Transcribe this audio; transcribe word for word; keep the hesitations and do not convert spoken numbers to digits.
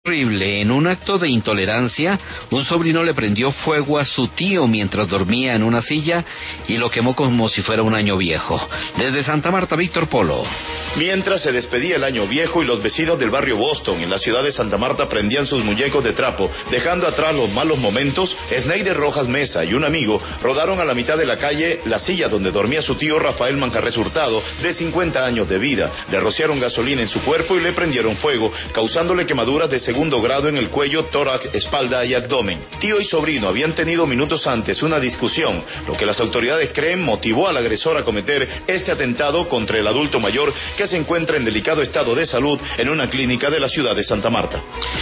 Horrible. En un acto de intolerancia, un sobrino le prendió fuego a su tío mientras dormía en una silla y lo quemó como si fuera un año viejo. Desde Santa Marta, Víctor Polo. Mientras se despedía el año viejo y los vecinos del barrio Boston en la ciudad de Santa Marta prendían sus muñecos de trapo, dejando atrás los malos momentos, Sneider Rojas Mesa y un amigo rodaron a la mitad de la calle la silla donde dormía su tío Rafael Manjarres Hurtado, de cincuenta años de vida. Le rociaron gasolina en su cuerpo y le prendieron fuego, causándole quemaduras de segundo grado en el cuello, tórax, espalda y abdomen. Tío y sobrino habían tenido minutos antes una discusión, lo que las autoridades creen motivó al agresor a cometer este atentado contra el adulto mayor que se encuentra en delicado estado de salud en una clínica de la ciudad de Santa Marta.